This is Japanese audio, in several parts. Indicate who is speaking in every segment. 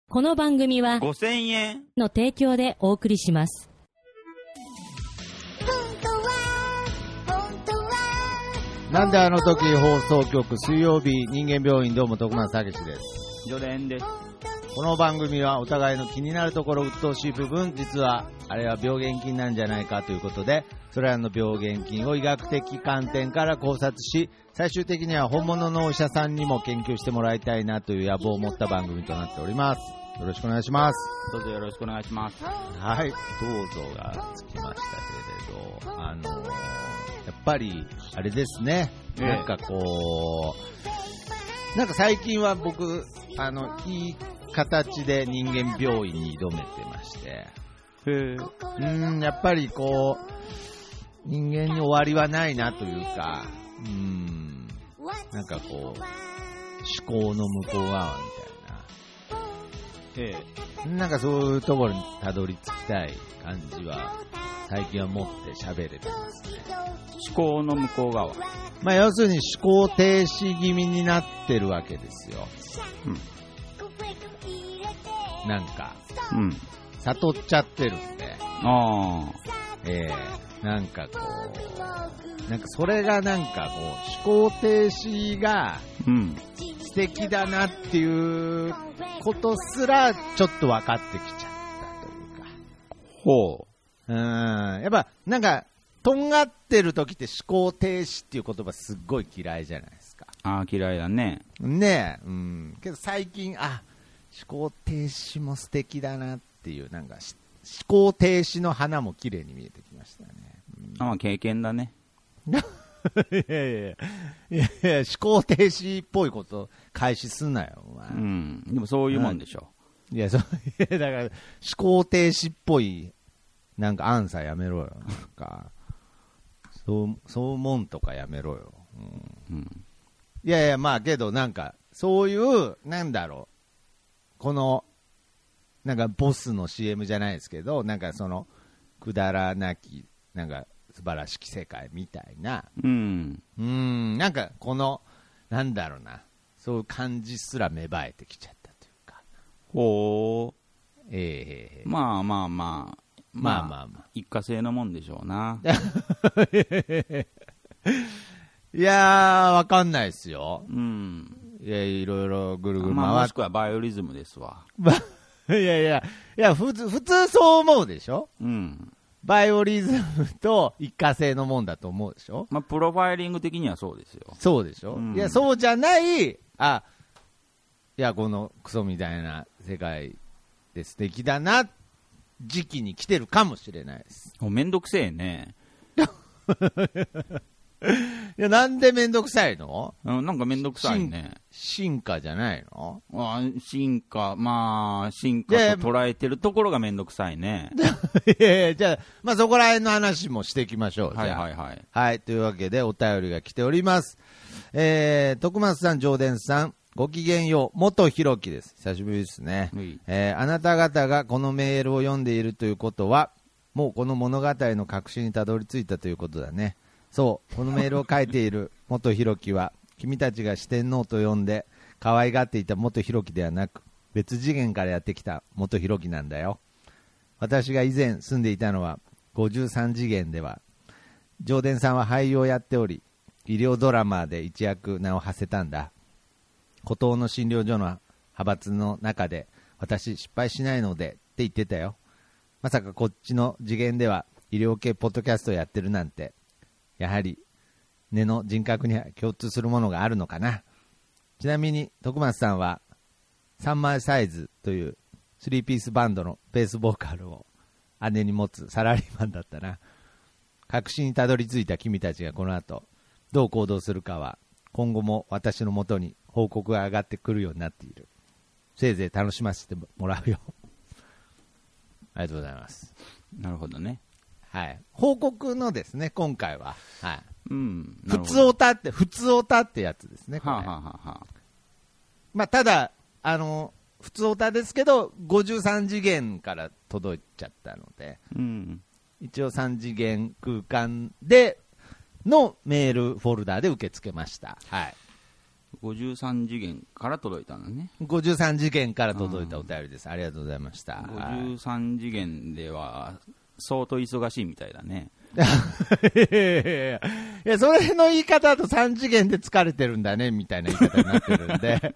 Speaker 1: この番組は
Speaker 2: 5000円
Speaker 1: の提供でお送りします。
Speaker 3: なんであの時放送局水曜日人間病院、どうも徳松武史です。
Speaker 2: 常連です。
Speaker 3: この番組はお互いの気になるところ、鬱陶しい部分、実はあれは病原菌なんじゃないかということで、それらの病原菌を医学的観点から考察し、最終的には本物のお医者さんにも研究してもらいたいなという野望を持った番組となっております。よろしくお願いします。
Speaker 2: どうぞよろしくお願いします。
Speaker 3: はい、どうぞがつきましたけれど、やっぱりあれですね、なんかこう、なんか最近は僕いい形で人間病院に挑めてまして、やっぱりこう人間に終わりはないなというか、なんかこう思考の向こう側みたいな、なんかそういうところにたどり着きたい感じは最近は持って喋れてますね。
Speaker 2: 思考の向こう側、
Speaker 3: まあ要するに思考停止気味になってるわけですよ。なんか、悟っちゃってるんで、なんかこう、なんかそれがなんかこう思考停止が素敵だなっていうことすらちょっと分かってきちゃったというか。やっぱなんかとんがってる時って思考停止っていう言葉すっごい嫌いじゃないですか。
Speaker 2: 嫌いだね。
Speaker 3: ねえ、けど最近思考停止も素敵だなっていう、なんか思考停止の花も綺麗に見えてきましたね。
Speaker 2: 経験だね。
Speaker 3: いや思考停止っぽいこと開始すんなよ、お前。
Speaker 2: でもそういうもんでしょ。
Speaker 3: いや、だから思考停止っぽいなんかアンサーやめろよ。なんかそうもんとかやめろよ。いやいや、まあけどなんかそういうなんだろう、このなんかボスの CM じゃないですけど、なんかそのくだらなきなんか素晴らしき世界みたいな、なんかこのなんだろうな、そういう感じすら芽生えてきちゃったというか。まあ
Speaker 2: 一過性のもんでしょうな。
Speaker 3: いやー、わかんないですよ。いや、いろいろぐるぐる回って、
Speaker 2: もしくはバイオリズムですわ。
Speaker 3: いや普通そう思うでしょ。バイオリズムと一過性のもんだと思うでしょ。
Speaker 2: プロファイリング的にはそうですよ。
Speaker 3: そうでしょ。いや、そうじゃない、いや、このクソみたいな世界で素敵だな時期に来てるかもしれないです。
Speaker 2: めんどくせえね。
Speaker 3: いや、なんでめんどくさいの？
Speaker 2: なんかめんどくさいね。
Speaker 3: 進化じゃないの？
Speaker 2: 進化と捉えてるところがめんどくさいね。
Speaker 3: いやじゃあ、まあそこら辺の話もしていきましょう。
Speaker 2: はい。
Speaker 3: というわけでお便りが来ております。徳松さん、上田さん、ごきげんよう、元ひろきです。久しぶりですね。あなた方がこのメールを読んでいるということは、もうこの物語の核心にたどり着いたということだね。そう、このメールを書いている元ひろきは、君たちが四天王と呼んで可愛がっていた元ひろきではなく、別次元からやってきた元ひろきなんだよ。私が以前住んでいたのは53次元では、上田さんは俳優をやっており、医療ドラマで一躍名を馳せたんだ。孤島の診療所の派閥の中で、私失敗しないのでって言ってたよ。まさかこっちの次元では医療系ポッドキャストをやってるなんて。やはり根の人格には共通するものがあるのかな。ちなみに徳松さんは3枚サイズという3ピースバンドのベースボーカルを姉に持つサラリーマンだったな。確信にたどり着いた君たちがこの後どう行動するかは、今後も私のもとに報告が上がってくるようになっている。せいぜい楽しませてもらうよ。ありがとうございます。
Speaker 2: なるほどね。
Speaker 3: 報告のですね、今回は。
Speaker 2: 普
Speaker 3: 通オタってやつですね。まあ、ただ、普通オタですけど、53次元から届いちゃったので、一応3次元空間でのメールフォルダで受け付けました。
Speaker 2: 53次元から届いたのね。
Speaker 3: 53次元から届いたお便りです。ありがとうございました。
Speaker 2: 53次元では相当忙しいみたいだね。
Speaker 3: いや、それの言い方だと3次元で疲れてるんだねみたいな言い方になってるんで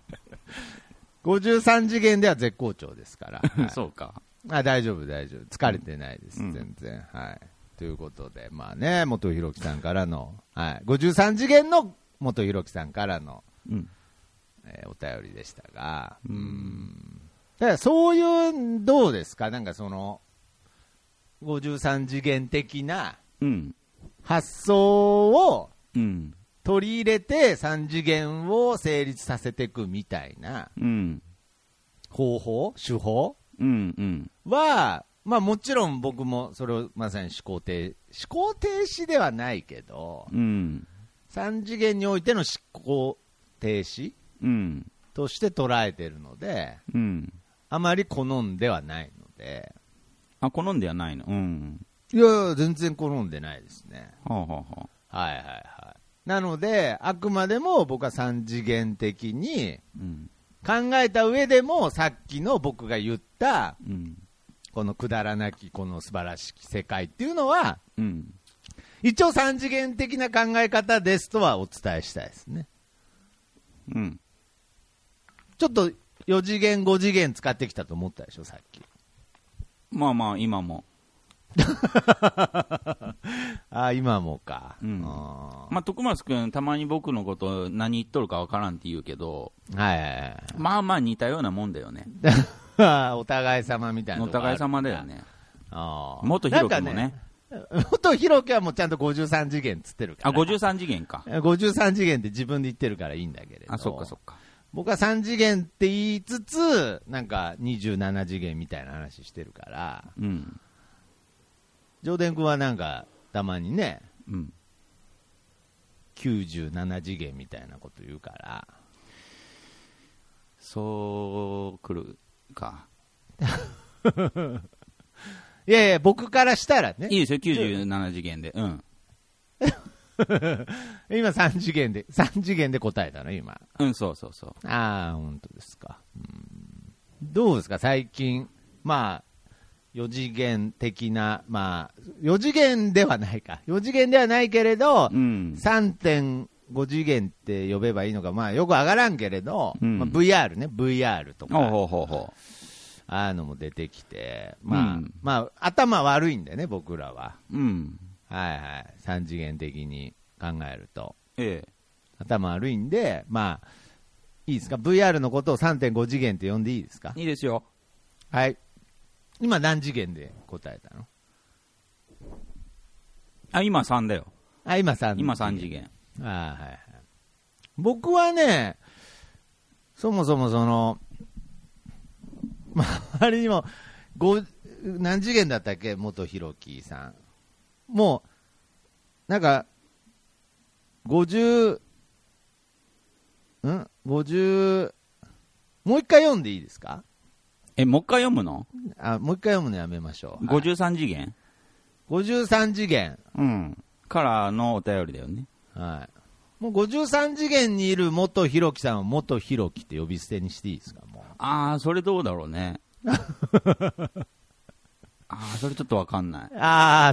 Speaker 3: 53次元では絶好調ですから、
Speaker 2: はい、そうか。
Speaker 3: 大丈夫疲れてないです、全然、はい。ということで、まあね、元弘樹さんからの、はい、53次元の元弘樹さんからの、お便りでしたが、だからそういう、どうですか、なんかその53次元的な発想を取り入れて3次元を成立させていくみたいな方法、手法は、まあもちろん僕もそれをまさに思考停止ではないけど、3次元においての思考停止として捉えてるので、あまり好んではないので。
Speaker 2: 好んではないの？
Speaker 3: いや、全然好んでないですね。はい。なので、あくまでも僕は3次元的に考えた上でも、さっきの僕が言った、このくだらなきこの素晴らしき世界っていうのは、一応3次元的な考え方ですとはお伝えしたいですね。ちょっと4次元5次元使ってきたと思ったでしょ、さっき。
Speaker 2: まあまあ今も
Speaker 3: 今もか、
Speaker 2: まあ徳松君たまに僕のこと何言っとるかわからんって言うけど、まあまあ似たようなもんだよね
Speaker 3: お互い様みたいな。
Speaker 2: お互い様だよね。元弘樹もね。
Speaker 3: 元弘樹はもうちゃんと53次元っつってるから。
Speaker 2: 53次元か。
Speaker 3: 53次元って自分で言ってるからいいんだけれど。
Speaker 2: そっかそっか。
Speaker 3: 僕は3次元って言いつつ、なんか27次元みたいな話してるから、上田君はなんかたまにね、97次元みたいなこと言うから、
Speaker 2: そう来るか。
Speaker 3: いやいや、僕からしたらね。
Speaker 2: いいですよ、97次元で。
Speaker 3: 今3次元で答えたの今。
Speaker 2: そう。
Speaker 3: 本当ですか。どうですか最近、まあ4次元的な、まあ4次元ではないか、4次元ではないけれど、3.5 次元って呼べばいいのか、まあよく上がらんけれど、VR ね、VR とか、ああのも出てきて、まあ頭悪いんだよね僕らは。3次元的に考えると、頭悪いんで、まあいいですか、 VR のことを 3.5 次元って呼んでいいですか？
Speaker 2: いいですよ。
Speaker 3: はい。今何次元で答えたの？
Speaker 2: 今3だよ。
Speaker 3: 今3。
Speaker 2: 今3次元。
Speaker 3: 僕はね、そもそもその周りにも何次元だったっけ、元弘樹さん。もうなんか50、もう一回読んでいいですか？
Speaker 2: もう一回読むの？
Speaker 3: もう一回読むのやめましょう。
Speaker 2: 53次元
Speaker 3: 53次元
Speaker 2: からのお便りだよね。
Speaker 3: もう53次元にいる元弘樹さんを元弘樹って呼び捨てにしていいですか？もう
Speaker 2: それどうだろうね。それちょっとわかんない。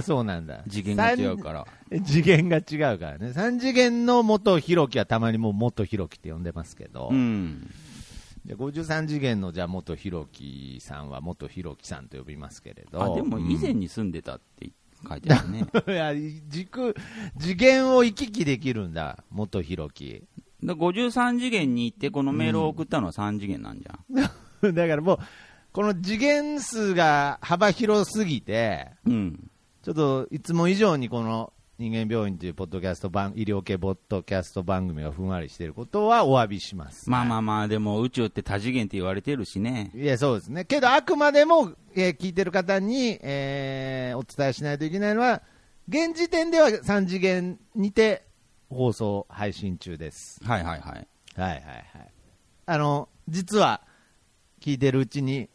Speaker 3: そうなんだ。
Speaker 2: 次元が違うから。
Speaker 3: 次元が違うからね。3次元の元弘樹はたまにもう元弘樹って呼んでますけど、じゃ53次元のじゃあ元弘樹さんは元弘樹さんと呼びますけれど。
Speaker 2: でも以前に住んでたって書いてあるね。
Speaker 3: いや、次元を行き来できるんだ、元弘樹。
Speaker 2: 53次元に行ってこのメールを送ったのは3次元なんじゃ
Speaker 3: ん。だからもう、この次元数が幅広すぎて、ちょっといつも以上にこの人間病院というポッドキャスト医療系ポッドキャスト番組がふんわりしていることはお詫びします。
Speaker 2: でも宇宙って多次元って言われてるしね。
Speaker 3: いや、そうですね。けどあくまでも、聞いてる方に、お伝えしないといけないのは、現時点では3次元にて放送配信中です。実は聞いてるうちに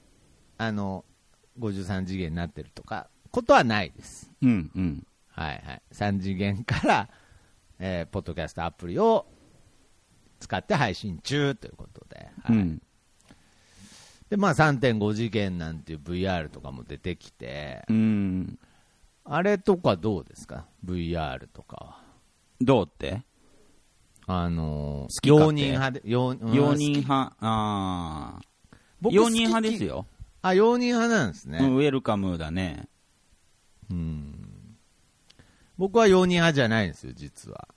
Speaker 3: 53次元になってるとかことはないです。3次元から、ポッドキャストアプリを使って配信中ということで。はい。で、まあ 3.5 次元なんていう VR とかも出てきて、あれとかどうですか ?VR とかは。
Speaker 2: どうって？
Speaker 3: 容認派で、
Speaker 2: 容認派、容認派ですよ。
Speaker 3: 容認派なんですね。
Speaker 2: ウェルカムだね。
Speaker 3: 僕は容認派じゃないんですよ、実は。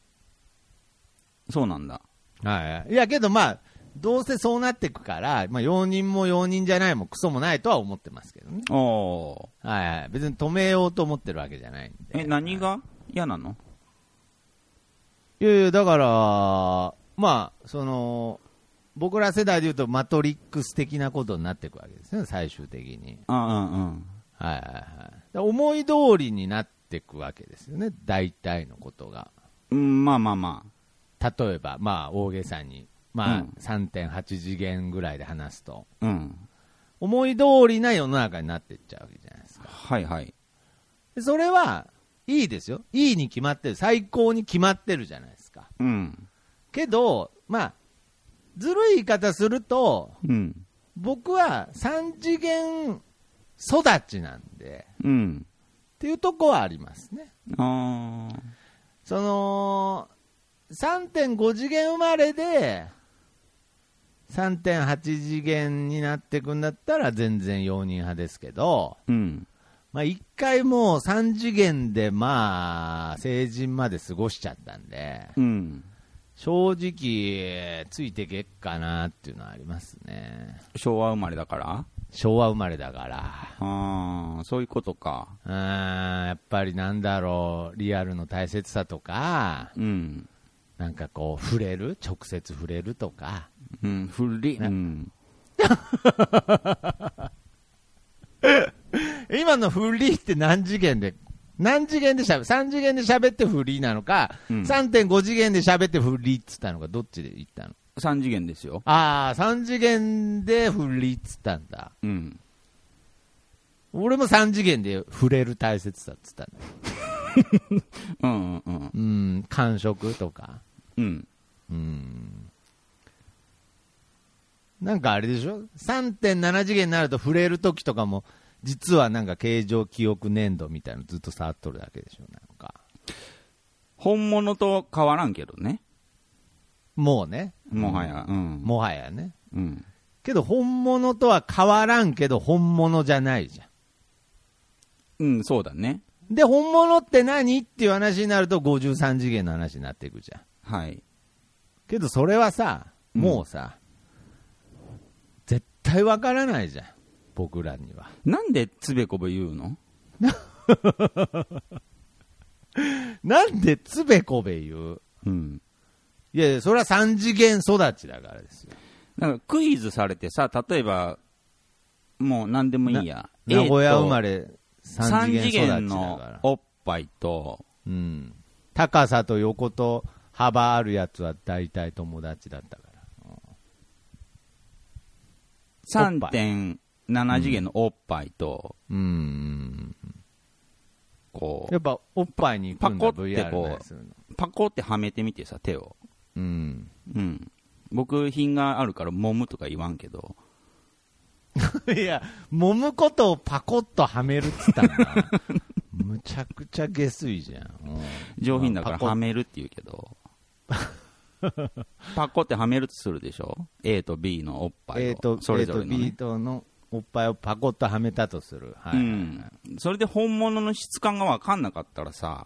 Speaker 2: そうなんだ。
Speaker 3: はい。いや、けどまあ、どうせそうなっていくから、まあ、容認も容認じゃないもクソもないとは思ってますけどね。はい。別に止めようと思ってるわけじゃないんで。
Speaker 2: 何が嫌なの？
Speaker 3: いやいや、だから、まあ、僕ら世代でいうとマトリックス的なことになっていくわけですね、最終的に。はいはいはい。思い通りになっていくわけですよね、大体のことが。
Speaker 2: まあまあま
Speaker 3: あ。例えば、まあ大げさに、まあ、3.8 次元ぐらいで話すと、思い通りな世の中になっていっちゃうわけじゃないですか。
Speaker 2: はいはい。
Speaker 3: それはいいですよ。いいに決まってる。最高に決まってるじゃないですか。けど、まあ、ずるい言い方すると、僕は3次元育ちなんで、っていうとこはありますね。3.5 次元生まれで、3.8 次元になっていくんだったら全然容認派ですけど、まあ一回もう3次元でまあ成人まで過ごしちゃったんで、正直ついてけっかなっていうのはありますね。
Speaker 2: 昭和生まれだから？
Speaker 3: 昭和生まれだから。
Speaker 2: そういうことか。
Speaker 3: やっぱりなんだろう、リアルの大切さとか、なんかこう直接触れるとか。今のフリーって何次元で3次元で喋ってフリーなのか、3.5 次元で喋ってフリーっつったのか、どっちで言ったの
Speaker 2: ？3次元ですよ。
Speaker 3: 3次元でフリーっつったんだ。俺も3次元で触れる大切さっつったんだ。感触とか。なんかあれでしょ ?3.7 次元になると触れるときとかも、実はなんか形状記憶粘土みたいなのずっと触っとるだけでしょなんか。
Speaker 2: 本物と変わらんけどね。
Speaker 3: もうね。
Speaker 2: もはや。
Speaker 3: もはやね。けど本物とは変わらんけど本物じゃないじゃん。
Speaker 2: そうだね。
Speaker 3: で、本物って何っていう話になると53次元の話になっていくじゃん。
Speaker 2: はい。
Speaker 3: けどそれはさ、もうさ、絶対わからないじゃん。僕らには。
Speaker 2: なんでつべこべ言うの？
Speaker 3: なんでつべこべ言う？いやいや、それは3次元育ちだからですよ。
Speaker 2: なんかクイズされてさ、例えば、もう何でもいいや。
Speaker 3: 名古屋生まれ3次元育ちだから。3次元
Speaker 2: のおっぱいと、
Speaker 3: 高さと横と幅あるやつは大体友達だったから。
Speaker 2: 3.7 次元のおっぱいと、こう。
Speaker 3: やっぱおっぱいに
Speaker 2: パコってこう、パコってはめてみてさ、手を。僕、品があるから、揉むとか言わんけど。
Speaker 3: いや、揉むことをパコッとはめるっつったんだ。むちゃくちゃ下水じゃん。
Speaker 2: 上品だからはめるって言うけど。パコってはめるとするでしょ ?A と B のおっぱいを。それぞれの、ね。
Speaker 3: A と B とのおっぱいをパコッとはめたとする。
Speaker 2: それで本物の質感が分かんなかったらさ、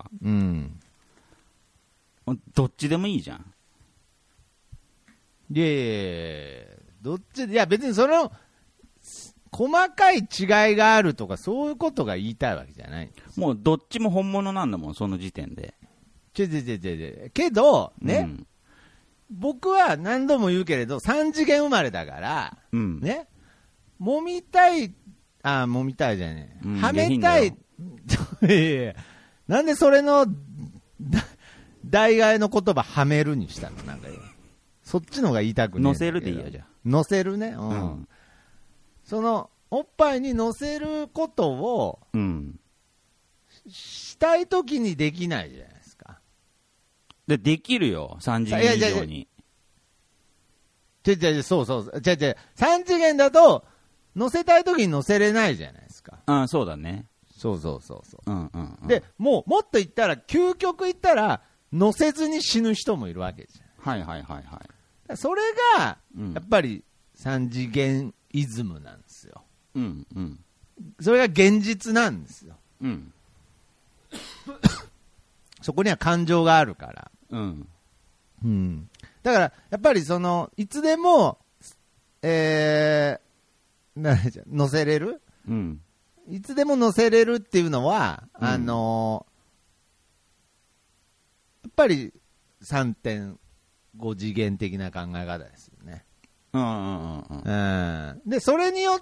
Speaker 2: どっちでもいいじゃん。
Speaker 3: いやどっちで、いや別にその、細かい違いがあるとかそういうことが言いたいわけじゃない。
Speaker 2: もうどっちも本物なんだもん、その時点で。
Speaker 3: けど、ね、僕は何度も言うけれど、3次元生まれだから、ね、揉みたいじゃねえ。はめたい。なんでそれの、代替えの言葉はめるにしたのなんかそっちのが言いたくねえ。
Speaker 2: 乗せるでいいやじゃん。
Speaker 3: 乗せるね。その、おっぱいに乗せることを、したいときにできないじゃないですか。
Speaker 2: できるよ、3次元以上に。
Speaker 3: そうそう。3次元だと、乗せたい時に乗せれないじゃないですか。
Speaker 2: ああ、そうだね。
Speaker 3: そう。
Speaker 2: うんうんうん、
Speaker 3: で、もっと言ったら、究極言ったら、乗せずに死ぬ人もいるわけじゃん。
Speaker 2: はい。
Speaker 3: それが、やっぱり3次元イズムなんですよ。
Speaker 2: うんうん。
Speaker 3: それが現実なんですよ。
Speaker 2: うん。
Speaker 3: そこには感情があるから。
Speaker 2: うん。
Speaker 3: うん。だから、やっぱりいつでも、乗せれる、
Speaker 2: うん、
Speaker 3: いつでも乗せれるっていうのは、やっぱり 3.5 次元的な考え方ですよね。で、それによって、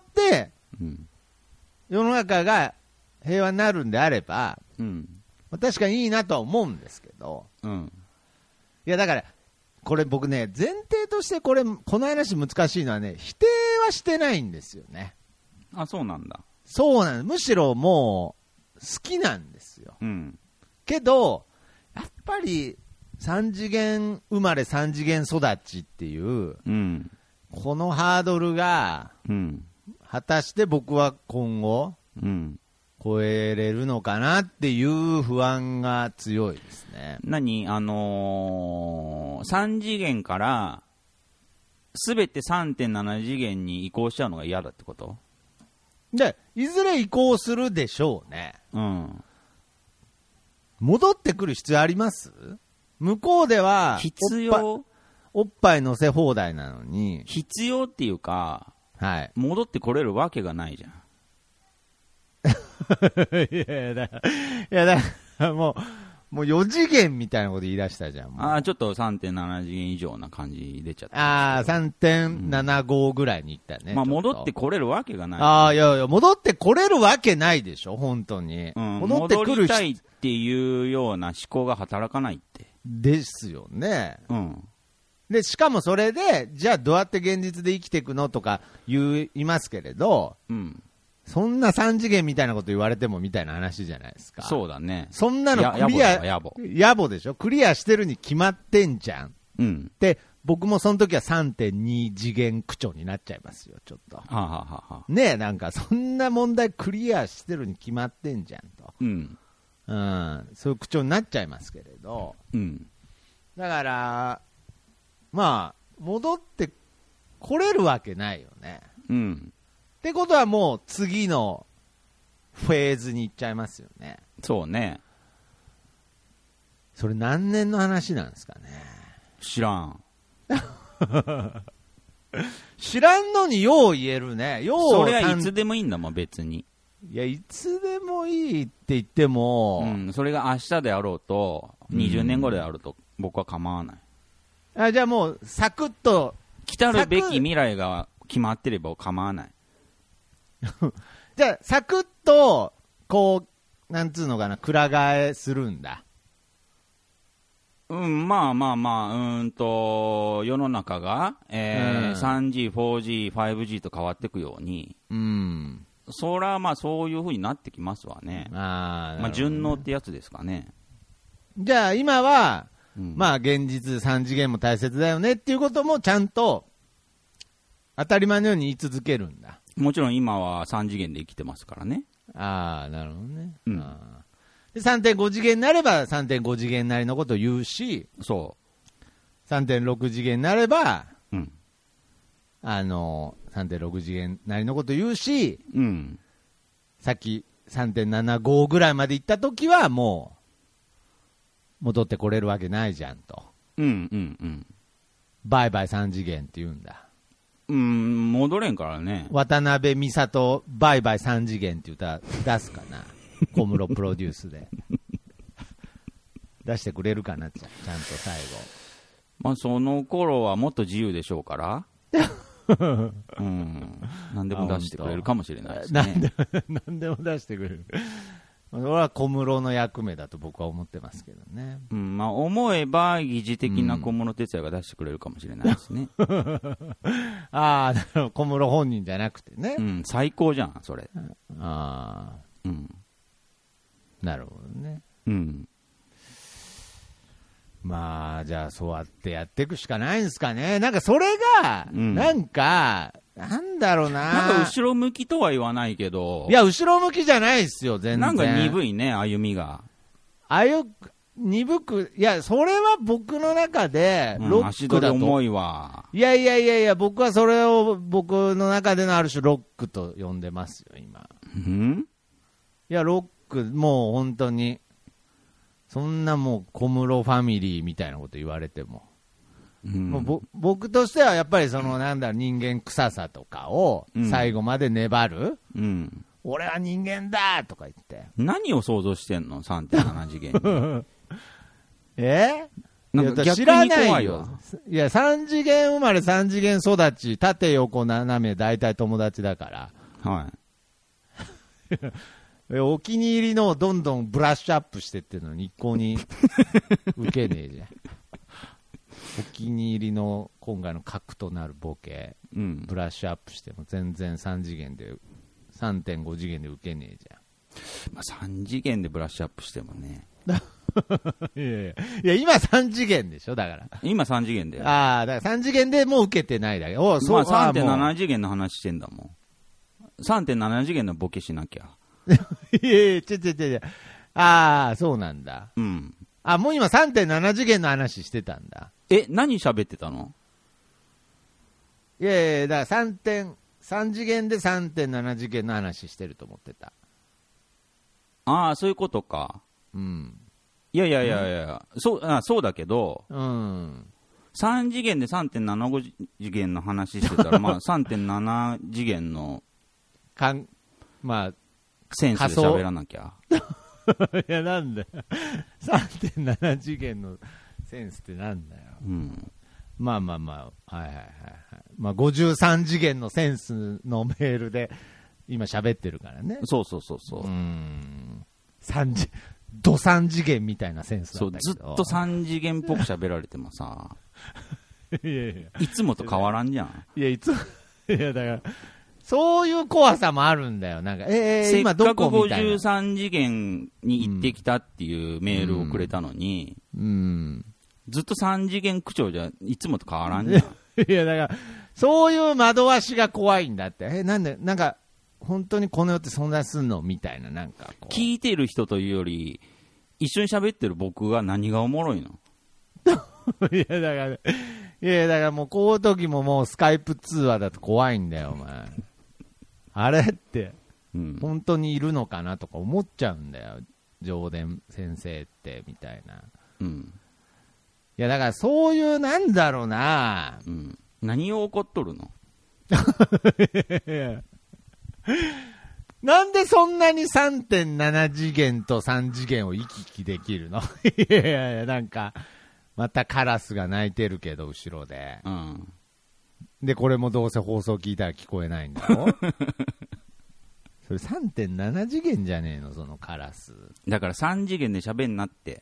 Speaker 3: 世の中が平和になるんであれば、確かにいいなとは思うんですけど、いやだから、これ僕ね、前提としてこの話難しいのはね、否定はしてないんですよね。
Speaker 2: あ、そうなんだ。
Speaker 3: そうなんです。むしろもう、好きなんですよ。けど、やっぱり、3次元生まれ3次元育ちっていう、このハードルが、果たして僕は今後、超えれるのかなっていう不安が強いですね。
Speaker 2: 3次元からすべて 3.7 次元に移行しちゃうのが嫌だってこと？
Speaker 3: で、いずれ移行するでしょうね。戻ってくる必要あります？向こうでは
Speaker 2: 必要？
Speaker 3: おっぱい乗せ放題なのに。
Speaker 2: 必要っていうか、
Speaker 3: はい。
Speaker 2: 戻ってこれるわけがないじゃん。
Speaker 3: いやだからもう4次元みたいなこと言い出したじゃん。
Speaker 2: ちょっと 3.7 次元以上な感じ出ちゃった。
Speaker 3: 3.75 ぐらいにいったね。
Speaker 2: 戻ってこれるわけがない。
Speaker 3: いや、戻ってこれるわけないでしょ、本当に。
Speaker 2: 戻ってくる。戻りたいっていうような思考が働かないって。
Speaker 3: ですよね。で、しかもそれで、じゃあどうやって現実で生きていくのとか言いますけれど、そんな3次元みたいなこと言われてもみたいな話じゃないですか。
Speaker 2: そうだね。
Speaker 3: そんなのクリア、野暮でしょ、クリアしてるに決まってんじゃん。で、僕もその時は 3.2 次元区長になっちゃいますよ、ちょっと。ねえ、なんかそんな問題クリアしてるに決まってんじゃんと。そういう区長になっちゃいますけれど。だから、戻ってこれるわけないよね。ってことはもう次のフェーズに行っちゃいますよね。
Speaker 2: そうね。
Speaker 3: それ何年の話なんですかね。
Speaker 2: 知らん。
Speaker 3: 知らんのによう言えるね。
Speaker 2: それはいつでもいいんだもん、別に。
Speaker 3: いや、いつでもいいって言っても、
Speaker 2: それが明日であろうと、20年後であろうと、僕は構わない。
Speaker 3: じゃあもう、サクッと。
Speaker 2: 来たるべき未来が決まってれば構わない。
Speaker 3: じゃあ、サクッと、こう、なんつうのかな、くら替えするんだ。
Speaker 2: 世の中が、3G、4G、5G と変わっていくように、それはそういうふうになってきますわね。順応ってやつですかね。
Speaker 3: じゃあ、今は、現実3次元も大切だよねっていうこともちゃんと、当たり前のように言い続けるんだ。
Speaker 2: もちろん今は3次元で生きてますからね。
Speaker 3: なるほどね。で 3.5 次元になれば 3.5 次元なりのことを言うし、3.6 次元になれば、3.6 次元なりのことを言うし、さっき 3.75 ぐらいまで行ったときはもう、戻ってこれるわけないじゃんと。バイバイ3次元って言うんだ。
Speaker 2: 戻れんからね。
Speaker 3: 渡辺美里バイバイ3次元って歌出すかな。小室プロデュースで。出してくれるかな、ちゃんと最後。
Speaker 2: その頃はもっと自由でしょうから。何でも出してくれるかもしれないですね。
Speaker 3: 何でも出してくれる。それは小室の役目だと僕は思ってますけどね。
Speaker 2: 思えば疑似的な小室哲哉が出してくれるかもしれないですね。
Speaker 3: 小室本人じゃなくてね。
Speaker 2: 最高じゃん、それ。
Speaker 3: なるほどね。 まあ、じゃあそうやってやっていくしかないんですかね。なんかそれが、なんか、なんだろうな。
Speaker 2: なんか後ろ向きとは言わないけど。
Speaker 3: いや、後ろ向きじゃないですよ、全然。
Speaker 2: なんか鈍いね、歩みが。
Speaker 3: 鈍く、いや、それは僕の中で、ロックだと。
Speaker 2: 足取り重いわ。
Speaker 3: いや、僕はそれを僕の中でのある種ロックと呼んでますよ、今。いや、ロック、もう本当に、そんなもう小室ファミリーみたいなこと言われても。もう僕としてはやっぱりそのなんだろう、人間臭さとかを最後まで粘る、俺は人間だとか言って
Speaker 2: 何を想像してんの 3.7 次元に
Speaker 3: なんか逆に怖いよ。いや3次元生まれ3次元育ち縦横斜め大体友達だからはいお気に入りのをどんどんブラッシュアップしてってるのに一向に受けねえじゃんお気に入りの今回の核となるボケ、ブラッシュアップしても全然3次元で 3.5 次元で受けねえじゃん。
Speaker 2: まあ3次元でブラッシュアップしてもね
Speaker 3: いや今3次元でしょだから
Speaker 2: 今3次元だよ。
Speaker 3: ああだから3次元でもう受けてないだけ。
Speaker 2: まあ 3.7 次元の話してんだもん。3.7 次元のボケしなきゃ
Speaker 3: いやああそうなんだ。あもう今 3.7 次元の話してたんだ。
Speaker 2: 何喋ってたの？
Speaker 3: いやだから3次元で 3.7 次元の話してると思ってた。
Speaker 2: ああそういうことか。いや、そうだけど、3次元で 3.75 次元の話してたらまあ 3.7 次元の
Speaker 3: まあ
Speaker 2: センスで喋らなきゃ
Speaker 3: いやなんだよ3.7 次元のセンスってなんだよ、まあはいまあ53次元のセンスのメールで今喋ってるからね。
Speaker 2: そう
Speaker 3: ド3次元みたいなセンスだったけど
Speaker 2: ずっと3次元っぽく喋られてもさいつもと変わらんじゃん。
Speaker 3: いやだからそういう怖さもあるんだよ。なんか今どこみたいな。
Speaker 2: せっかく53次元に行ってきたっていうメールをくれたのに、ずっと3次元口調じゃいつもと変わらんじゃん。
Speaker 3: いやだからそういう惑わしが怖いんだって。なんでなんか本当にこの世って存在すんのみたいななんかこう
Speaker 2: 聞いてる人というより一緒に喋ってる僕が何がおもろいの？
Speaker 3: いやだからもうこういう時ももうスカイプ通話だと怖いんだよお前。あれって、本当にいるのかなとか思っちゃうんだよ上田先生ってみたいな。いやだからそういうなんだろうな、
Speaker 2: 何を怒っとるの？
Speaker 3: なんでそんなに 3.7 次元と3次元を行き来できるの？いやなんかまたカラスが鳴いてるけど後ろで、でこれもどうせ放送聞いたら聞こえないんだろそれ 3.7 次元じゃねえのそのカラス。
Speaker 2: だから3次元で喋んなって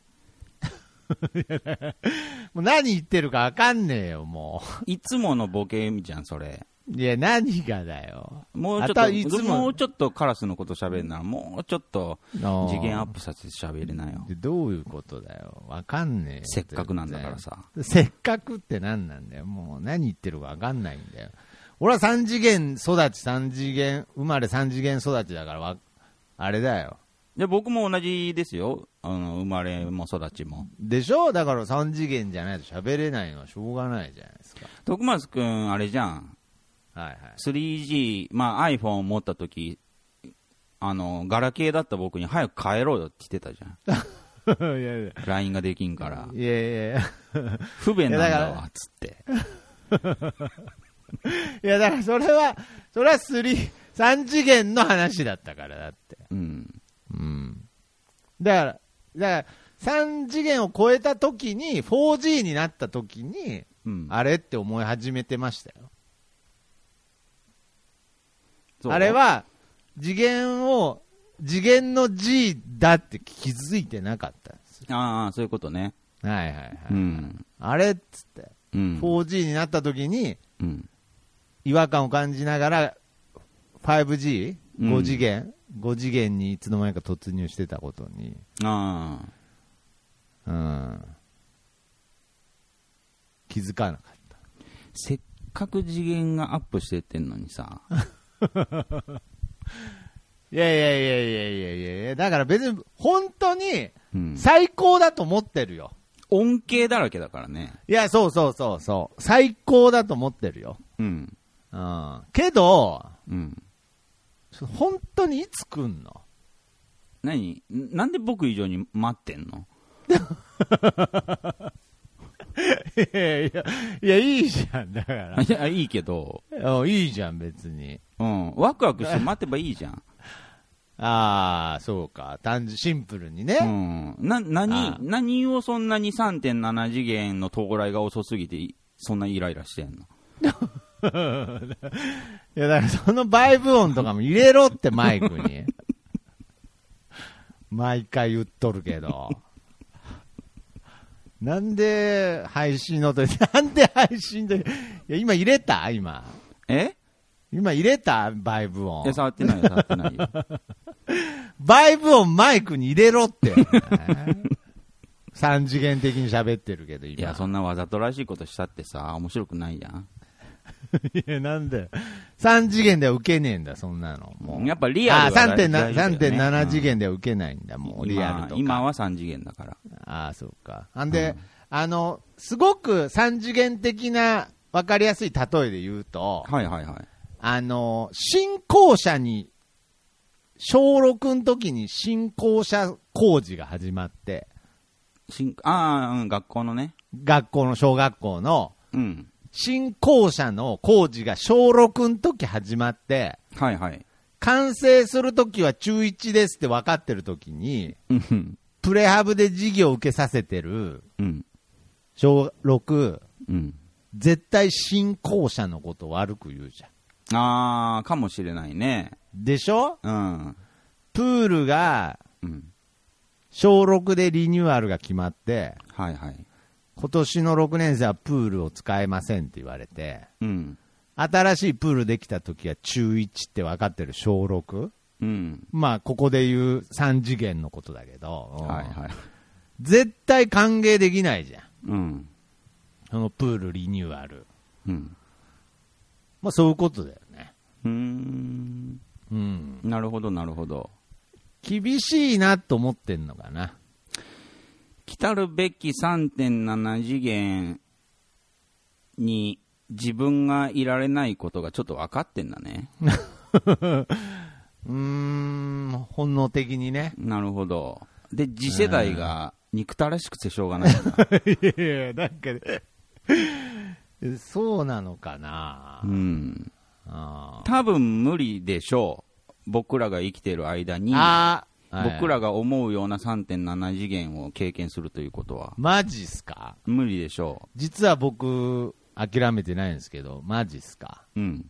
Speaker 3: もう何言ってるか分かんねえよも
Speaker 2: う。いつものボケじゃんそれ。
Speaker 3: いや何がだよ。
Speaker 2: もうちょっとカラスのこと喋るならもうちょっと次元アップさせて喋れなよ。
Speaker 3: どういうことだよ分かんねえよ。
Speaker 2: せっかくなんだからさ。
Speaker 3: せっかくって何なんだよ。もう何言ってるか分かんないんだよ。俺は3次元育ち3次元生まれ3次元育ちだからあれだよ。
Speaker 2: で僕も同じですよ。生まれも育ちも
Speaker 3: でしょ。だから3次元じゃないと喋れないのはしょうがないじゃないですか。
Speaker 2: 徳松くんあれじゃん、3G、まあ、iPhone 持った時ガラケーだった僕に早く帰ろうよって言ってたじゃん。いやLINE ができんから。
Speaker 3: いや
Speaker 2: 不便なんだわっつって
Speaker 3: いやだからそれは3次元の話だったからだって。だから3次元を超えた時に 4G になった時に、あれって思い始めてましたよ。あれは次元の G だって気づいてなかったんですよ。
Speaker 2: ああそういうことね。
Speaker 3: あれっつって、4G になった時に、違和感を感じながら 5G、5次元にいつの間にか突入してたことに、 気づかなかった。
Speaker 2: せっかく次元がアップしてってんのにさ。
Speaker 3: いや、だから別に本当に最高だと思ってるよ。
Speaker 2: 恩恵だらけだからね。
Speaker 3: いや、そう。最高だと思ってるよ。けど、本当にいつ来んの？
Speaker 2: なんで僕以上に待ってんの？
Speaker 3: いや、いいじゃん、だから。
Speaker 2: いや、いいけど。
Speaker 3: いいじゃん、別に。
Speaker 2: ワクワクして待てばいいじゃん。
Speaker 3: ああ、そうか。シンプルにね。
Speaker 2: 何をそんなに 3.7 次元の到来が遅すぎて、そんなイライラしてんの？
Speaker 3: いや、だからそのバイブ音とかも入れろって、マイクに。毎回言っとるけど。なんで配信の時、いや、今入れた？今入れた？バイブ音。
Speaker 2: いや、触ってないよ。
Speaker 3: バイブ音マイクに入れろって。3次元的に喋ってるけど、今。
Speaker 2: いや、そんなわざとらしいことしたってさ、面白くないやん。
Speaker 3: いや、なんで3次元では受けねえんだ、そんなの。もう
Speaker 2: やっぱリアルは大事だよね。
Speaker 3: 3.7 次元では受けないんだ、もうリアルとか。
Speaker 2: 今は3次元だから。
Speaker 3: ああ、そうか。すごく3次元的な分かりやすい例えで言うと、新校舎に、小6の時に新校舎工事が始まって、
Speaker 2: 学校のね。
Speaker 3: 小学校の、新校舎の工事が小6の時始まって、完成する時は中1ですって分かってる時に、プレハブで授業を受けさせてる、小6、絶対新校舎のこと悪く言うじゃ
Speaker 2: ん。かもしれないね。
Speaker 3: でしょ？プールが、小6でリニューアルが決まって、今年の6年生はプールを使えませんって言われて、新しいプールできた時は中1って分かってる小 6？まあ、ここで言う3次元のことだけど、絶対歓迎できないじゃん。そのプールリニューアル。まあ、そういうことだよね。
Speaker 2: なるほど、なるほど。
Speaker 3: 厳しいなと思ってんのかな。
Speaker 2: 来たるべき 3.7 次元に自分がいられないことがちょっと分かってんだね。
Speaker 3: 本能的にね。
Speaker 2: なるほど。で、次世代が憎たらしくてしょうがないんだ。
Speaker 3: いや、なんか、そうなのかな。多分無理でしょう。僕らが生きてる間に。僕らが思うような 3.7 次元を経験するということは。 マジっすか？
Speaker 2: 無理でしょう。
Speaker 3: 実は僕、諦めてないんですけど、マジっすか？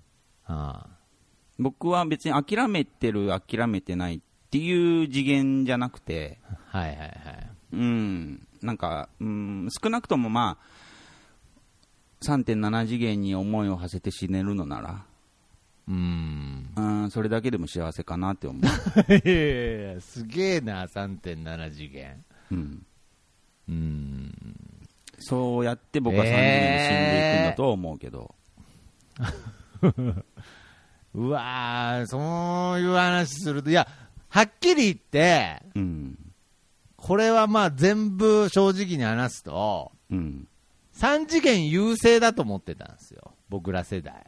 Speaker 2: 僕は別に諦めてる、諦めてないっていう次元じゃなくて、なんか、少なくともまあ、3.7 次元に思いを馳せて死ねるのなら、それだけでも幸せかなって思う。
Speaker 3: いやいや、すげえな、3.7 次元。
Speaker 2: そうやって僕は3次元で死んでいくんだとは思うけど。
Speaker 3: うわー、そういう話すると、いや、はっきり言って、これはまあ全部正直に話すと、3次元優勢だと思ってたんですよ、僕ら世代。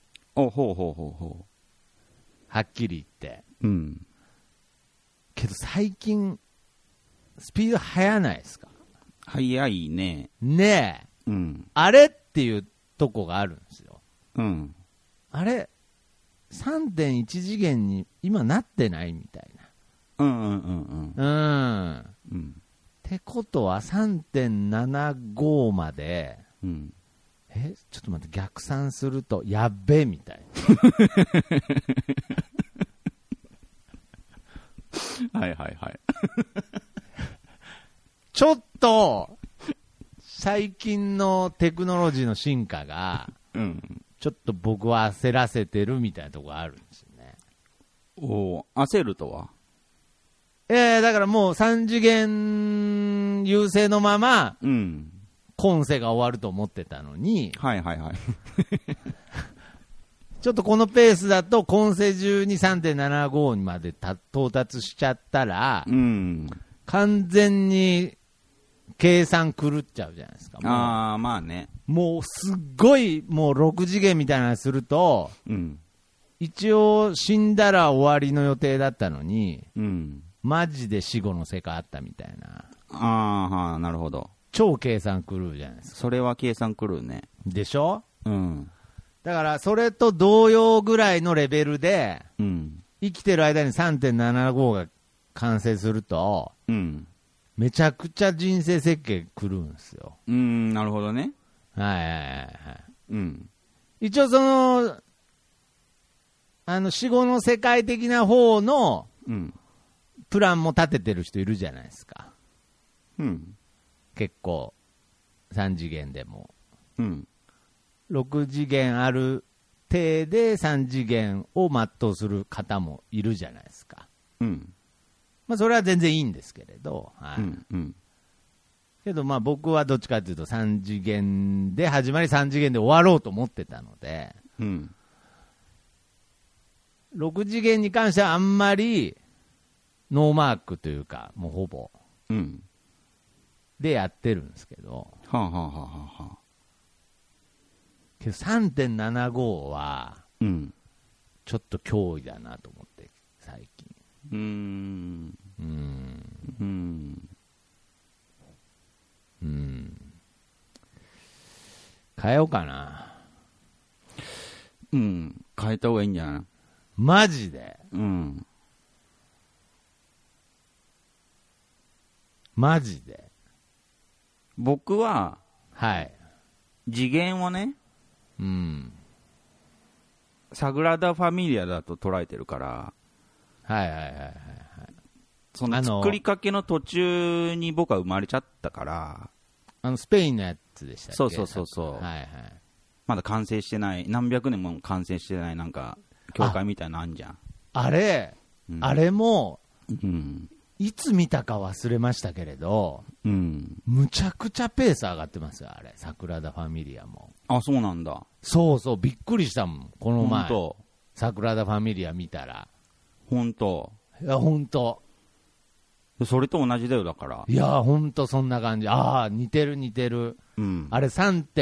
Speaker 3: はっきり言って。けど最近、スピード速ないですか？
Speaker 2: 速いね。
Speaker 3: ねえ。あれっていうとこがあるんですよ。あれ 3.1 次元に今なってないみたいな。ってことは 3.75 まで、ちょっと待って、逆算するとやっべえみたい
Speaker 2: な。
Speaker 3: ちょっと最近のテクノロジーの進化が、ちょっと僕は焦らせてるみたいなところがあるんですよね。
Speaker 2: 焦るとは？
Speaker 3: だからもう3次元優勢のまま、 今世が終わると思ってたのに、
Speaker 2: はいはいはい。
Speaker 3: ちょっとこのペースだと今世中に 3.75 にまで到達しちゃったら、
Speaker 2: うん。
Speaker 3: 完全に計算狂っちゃうじゃないですか。
Speaker 2: ああ、まあね。
Speaker 3: もうすっごい、もう6次元みたいなのすると、
Speaker 2: うん。
Speaker 3: 一応死んだら終わりの予定だったのに、
Speaker 2: うん。
Speaker 3: マジで死後の世界あったみたいな。
Speaker 2: ああ、はあ、なるほど。
Speaker 3: 超計算狂うじゃないですか。
Speaker 2: それは計算狂うね。
Speaker 3: でしょ？
Speaker 2: うん。
Speaker 3: だからそれと同様ぐらいのレベルで、
Speaker 2: うん。
Speaker 3: 生きてる間に 3.75 が完成すると、
Speaker 2: うん。
Speaker 3: めちゃくちゃ人生設計狂うんですよ。
Speaker 2: なるほどね。
Speaker 3: はいはいはいはい。
Speaker 2: うん。
Speaker 3: 一応その、死後の世界的な方の、
Speaker 2: うん。
Speaker 3: プランも立ててる人いるじゃないですか。
Speaker 2: うん。
Speaker 3: 結構、3次元でも。
Speaker 2: うん。
Speaker 3: 6次元ある体で3次元を全うする方もいるじゃないですか。
Speaker 2: うん。
Speaker 3: まあ、それは全然いいんですけれど。はい。
Speaker 2: うん。
Speaker 3: けど、まあ、僕はどっちかというと3次元で始まり3次元で終わろうと思ってたので、
Speaker 2: うん。
Speaker 3: 6次元に関してはあんまり、ノーマークというか、もうほぼ、
Speaker 2: うん。
Speaker 3: でやってるんですけど、
Speaker 2: はあはあはあはあ。
Speaker 3: けど 3.75 は、
Speaker 2: うん。
Speaker 3: ちょっと脅威だなと思って、最近。変えようかな。
Speaker 2: うん。変えた方がいいんじゃない？
Speaker 3: マジで。
Speaker 2: うん。
Speaker 3: マジで。
Speaker 2: 僕は、
Speaker 3: はい。
Speaker 2: 次元をね、
Speaker 3: うん。
Speaker 2: サグラダ・ファミリアだと捉えてるから、
Speaker 3: はいはいはいはい。
Speaker 2: その作りかけの途中に僕は生まれちゃったから、
Speaker 3: スペインのやつでしたっけ？
Speaker 2: そう。
Speaker 3: はいはい。
Speaker 2: まだ完成してない、何百年も完成してないなんか、教会みたいなのあんじゃん。
Speaker 3: あれ、あれも、
Speaker 2: うん。
Speaker 3: いつ見たか忘れましたけれど、
Speaker 2: うん。
Speaker 3: むちゃくちゃペース上がってますよ、あれ。サグラダ・ファミリアも。
Speaker 2: あ、そうなんだ。
Speaker 3: そうそう、びっくりしたもん、この前。
Speaker 2: ほんと。
Speaker 3: サグラダ・ファミリア見たら。
Speaker 2: ほんと。
Speaker 3: いや、ほんと。
Speaker 2: それと同じだよ、だから。
Speaker 3: いや、ほんとそんな感じ。ああ、似てる似てる。
Speaker 2: うん。
Speaker 3: あれ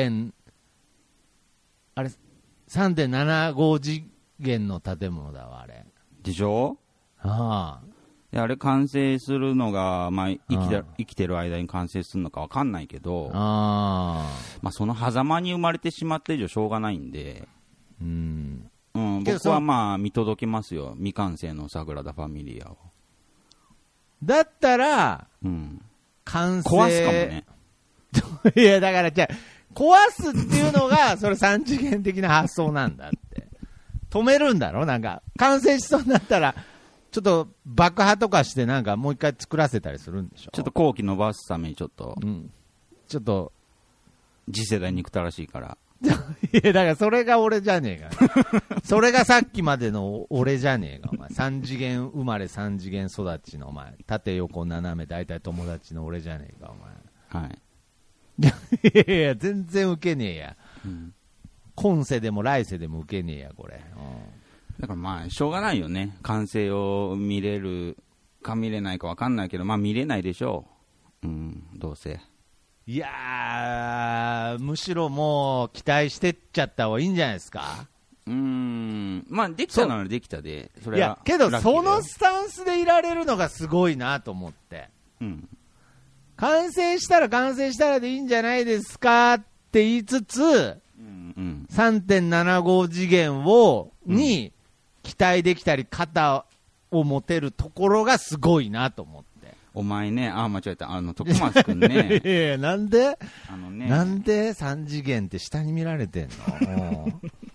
Speaker 3: 3.75 次元の建物だわ、あれ。
Speaker 2: でしょ？
Speaker 3: ああ。
Speaker 2: あれ完成するのが、まあ、生きてる間に完成するのか分かんないけど、まあ、その狭間に生まれてしまった以上しょうがないんで、僕はまあ見届けますよ、未完成のサグラダ・ファミリアを。
Speaker 3: だったら、完成
Speaker 2: 壊すかもね。
Speaker 3: いや、だからじゃあ壊すっていうのが、それ3次元的な発想なんだって。止めるんだろ？なんか、完成しそうになったら、ちょっと爆破とかしてなんかもう一回作らせたりするんでしょ？
Speaker 2: ちょっと工期伸ばすためにちょっと、
Speaker 3: ちょっと
Speaker 2: 次世代憎たらしいから。
Speaker 3: いや、だからそれが俺じゃねえか。それがさっきまでの俺じゃねえか、お前。3次元生まれ3次元育ちのお前。縦横斜め大体友達の俺じゃねえか、お前。
Speaker 2: はい。
Speaker 3: いやいや、全然ウケねえや。今世でも来世でもウケねえや、これ。
Speaker 2: だからまあ、しょうがないよね。完成を見れるか見れないか分かんないけど、まあ見れないでしょう。どうせ。
Speaker 3: いやー、むしろもう期待してっちゃった方がいいんじゃないですか。
Speaker 2: まあできたならできたで、それは。
Speaker 3: いや、けどそのスタンスでいられるのがすごいなと思って。完成したら完成したらでいいんじゃないですかって言いつつ、3.75 次元に期待できたり肩を持てるところがすごいなと思って。
Speaker 2: お前ね、間違えた、徳松くんね。
Speaker 3: いやいや、なんで
Speaker 2: なん
Speaker 3: で3次元って下に見られてんの？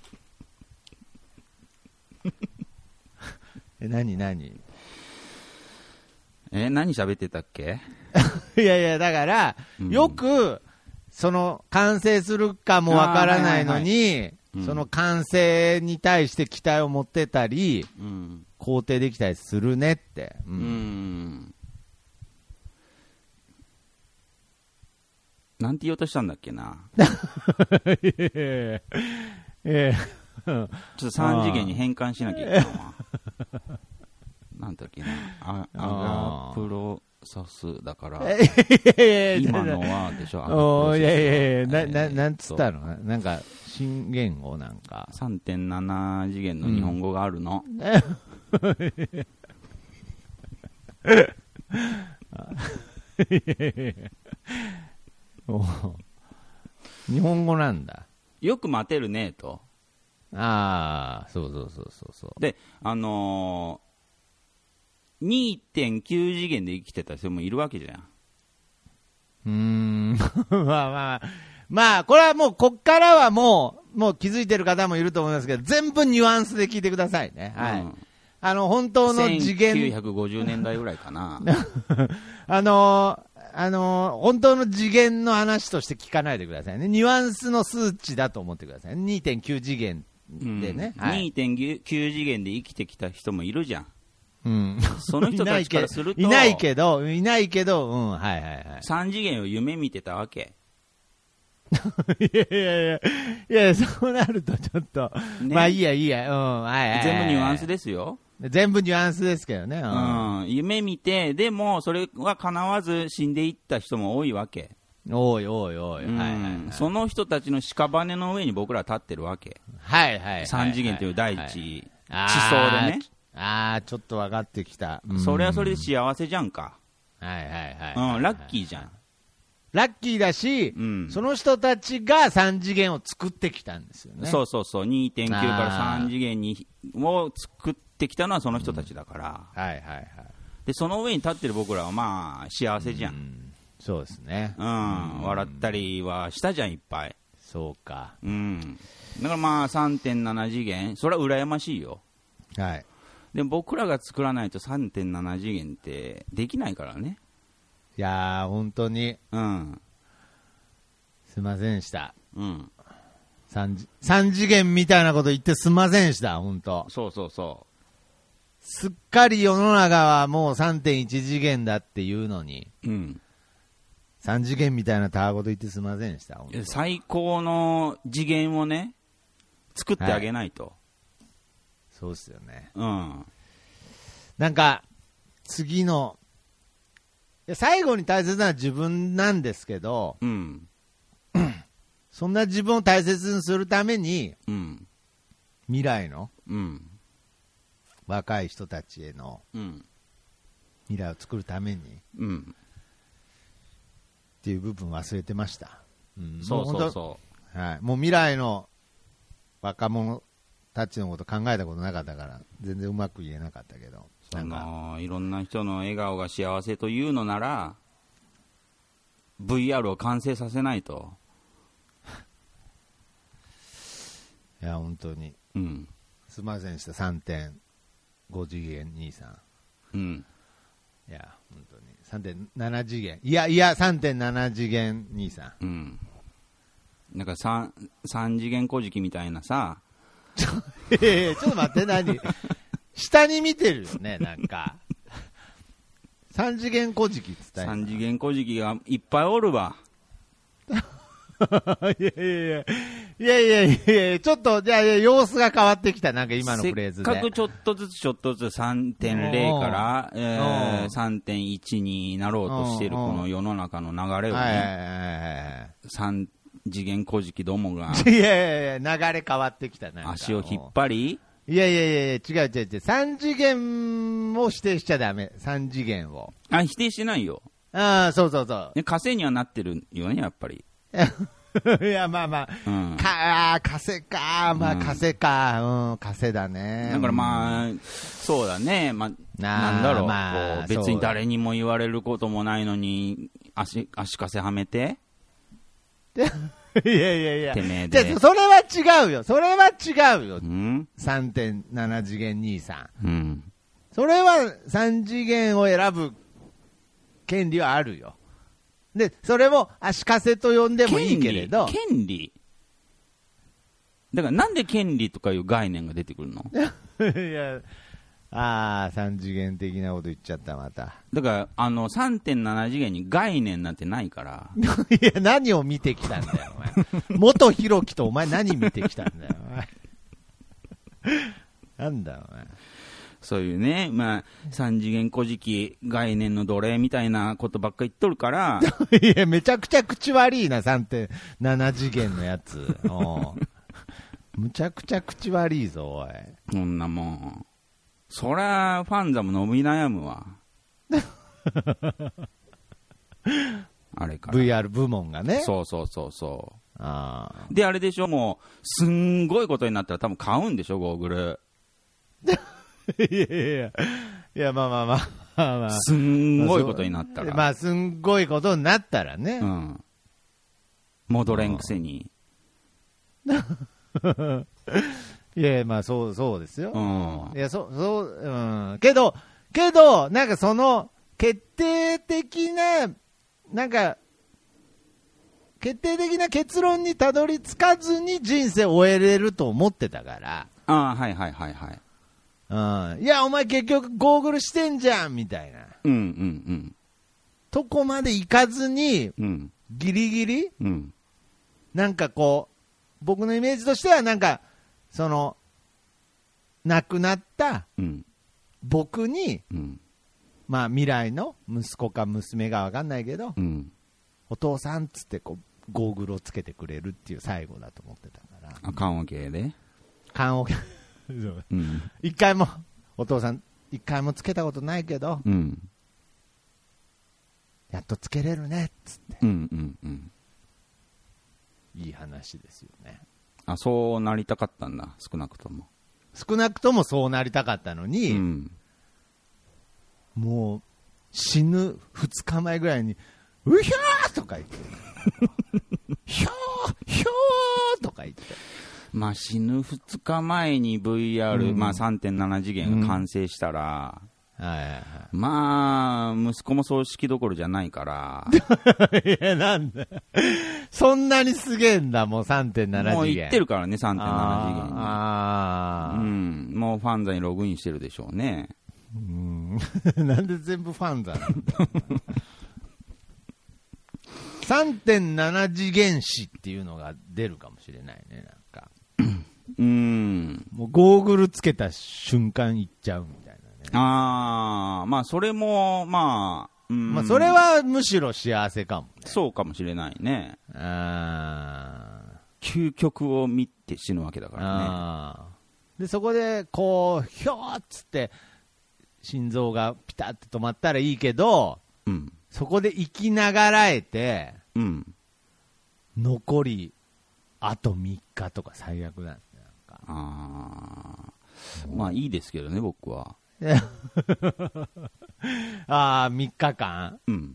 Speaker 3: 何
Speaker 2: 喋ってたっけ？
Speaker 3: いやいや、だから、よく、その、完成するかもわからないのに、その完成に対して期待を持ってたり、肯定できたりするねって。
Speaker 2: なんて言おうとしたんだっけな。
Speaker 3: ちょっ
Speaker 2: と3次元に変換しなきゃいけないわ。なんだっけな。アガプロサスだから。今のはでしょ。
Speaker 3: いやなんつったの、なんか新言語なんか。
Speaker 2: 3.7 次元の日本語があるの。
Speaker 3: 日本語なんだ。
Speaker 2: よく待てるねと。
Speaker 3: ああ、そう。
Speaker 2: で、2.9 次元で生きてた人もいるわけじゃん。
Speaker 3: まあ、これはもう、こっからはもう気づいてる方もいると思いますけど、全部ニュアンスで聞いてくださいね。はい。本当の次元。
Speaker 2: 1950年代ぐらいかな。
Speaker 3: 本当の次元の話として聞かないでくださいね。ニュアンスの数値だと思ってください。2.9 次元でね。
Speaker 2: はい、2.9 次元で生きてきた人もいるじゃん。その人たちからすると。
Speaker 3: いないけど、はい。
Speaker 2: 3次元を夢見てたわけ。
Speaker 3: いや、そうなるとちょっと、ね、まあいいや、
Speaker 2: 全部ニュアンスですよ。
Speaker 3: 全部ニュアンスですけどね。
Speaker 2: 夢見て、でもそれは叶わず死んでいった人も多いわけ。
Speaker 3: おい。
Speaker 2: その人たちの屍の上に僕ら立ってるわけ。
Speaker 3: はい。
Speaker 2: 3次元という第一地層でね。
Speaker 3: ちょっと分かってきた。
Speaker 2: それはそれで幸せじゃんか。
Speaker 3: ラ
Speaker 2: ッキーじゃん。
Speaker 3: ラッキーだし、その人たちが3次元を作ってきたんですよね。
Speaker 2: そう。2.9 から3次元を作ってきたのはその人たちだから。で、その上に立ってる僕らはまあ幸せじゃん。
Speaker 3: そうですね。
Speaker 2: 笑ったりはしたじゃん、いっぱい。
Speaker 3: そうか。
Speaker 2: だからまあ 3.7 次元、それは羨ましいよ。
Speaker 3: はい。
Speaker 2: でも僕らが作らないと 3.7 次元ってできないからね。
Speaker 3: いやー、本当に。すいませんでした。3次元みたいなこと言ってすいませんでした、本当。
Speaker 2: そう。
Speaker 3: すっかり世の中はもう 3.1 次元だっていうのに、3次元みたいなたわごと言ってすいませんでした。
Speaker 2: 最高の次元をね、作ってあげないと。
Speaker 3: そうっすよね。
Speaker 2: なん
Speaker 3: か、次の、最後に大切なのは自分なんですけど、そんな自分を大切にするために、未来の、若い人たちへの、未来を作るために、っていう部分忘れてました。
Speaker 2: そう。
Speaker 3: はい。もう未来の若者たちのこと考えたことなかったから、全然うまく言えなかったけど。
Speaker 2: いろんな人の笑顔が幸せというのなら VR を完成させないと。
Speaker 3: いや本当に、すいませんでした。 3.5 次元兄さん、いや本当に 3.7 次元いや 3.7 次元兄さん、
Speaker 2: なんか 3次元古事記みたいなさ
Speaker 3: ちょっと待って、何下に見てるよね、なんか。3次元古事記って言った
Speaker 2: 3次元古事記がいっぱいおるわ。
Speaker 3: いや、ちょっと、じゃあ、様子が変わってきた、なんか今のフレーズで。
Speaker 2: せっかくちょっとずつ 3.0 から、3.1 になろうとしているこの世の中の流れをね、3次元古事記どもが。
Speaker 3: いや、流れ変わってきた、なんか。
Speaker 2: 足を引っ張り
Speaker 3: いや、違う。3次元を否定しちゃダメ。3次元を。
Speaker 2: 否定しないよ。
Speaker 3: そう。
Speaker 2: 火星にはなってるよね、やっぱり。
Speaker 3: いや、まあ、火星か。火星だね。
Speaker 2: だからまあ、そうだね。なんだろう。別に誰にも言われることもないのに、足かせはめて。
Speaker 3: いや。
Speaker 2: てめえで。
Speaker 3: それは違うよ。3.7 次元兄さん。それは3次元を選ぶ権利はあるよ。で、それも足かせと呼んでもいいけれど。
Speaker 2: 権利だからなんで権利とかいう概念が出てくるの？
Speaker 3: いや、 3次元的なこと言っちゃった、また。
Speaker 2: だから、3.7 次元に概念なんてないから。
Speaker 3: いや、何を見てきたんだよ、お前。元ひろきとお前何見てきたんだよ、お前。なんだ、お前。
Speaker 2: そういうね、まあ、3次元古事記概念の奴隷みたいなことばっか言っとるから。
Speaker 3: いや、めちゃくちゃ口悪いな、3.7 次元のやつ。むちゃくちゃ口悪いぞ、おい。
Speaker 2: そんなもん。そりゃ、ファンザも伸び悩むわ。あれから。
Speaker 3: VR 部門がね。
Speaker 2: そうそうそうそう。で、あれでしょ、もう、すんごいことになったら多分買うんでしょ、ゴーグル。
Speaker 3: いや、まあ。
Speaker 2: すんごいことになったら。
Speaker 3: まあ、すんごいことになったらね。
Speaker 2: うん。戻れんくせに。
Speaker 3: いや、まあ、そうですよ。
Speaker 2: うん。
Speaker 3: いや、うん。けど、なんかその、決定的な結論にたどり着かずに人生を終えれると思ってたから。
Speaker 2: はい。
Speaker 3: いや、お前結局ゴーグルしてんじゃんみたいな。とこまで行かずに、ギリギリ、なんかこう、僕のイメージとしてはなんか、亡くなった、僕に、まあ未来の息子か娘が分かんないけど、お父さんっつってこうゴーグルをつけてくれるっていう最後だと思ってたから。
Speaker 2: 棺桶で
Speaker 3: 一回もお父さん一回もつけたことないけど、やっとつけれるねっつって、いい話ですよね。
Speaker 2: そうなりたかったんだ。少なくとも
Speaker 3: そうなりたかったのに、もう死ぬ2日前ぐらいにうひょーとか言ってひょーとか言って、
Speaker 2: まあ死ぬ2日前に VR、まあ 3.7 次元が完成したら、まあ息子も葬式どころじゃないから
Speaker 3: いや、なんだそんなにすげえんだ、もう 3.7 次元
Speaker 2: もう行ってるからね、3.7 次元に。もうファンザにログインしてるでしょうね。
Speaker 3: なんで全部ファンザなの3.7 次元史っていうのが出るかもしれないね、なんか。もうゴーグルつけた瞬間行っちゃうみたいなね。
Speaker 2: まあそれも、まあ
Speaker 3: それはむしろ幸せかもね。
Speaker 2: そうかもしれないね。究極を見て死ぬわけだからね。
Speaker 3: で、そこで、こう、ひょーっつって、心臓がピタッと止まったらいいけど、そこで生きながらえて、残り、あと3日とか最悪なんですね、なんか。
Speaker 2: まあいいですけどね、僕は。
Speaker 3: 3日間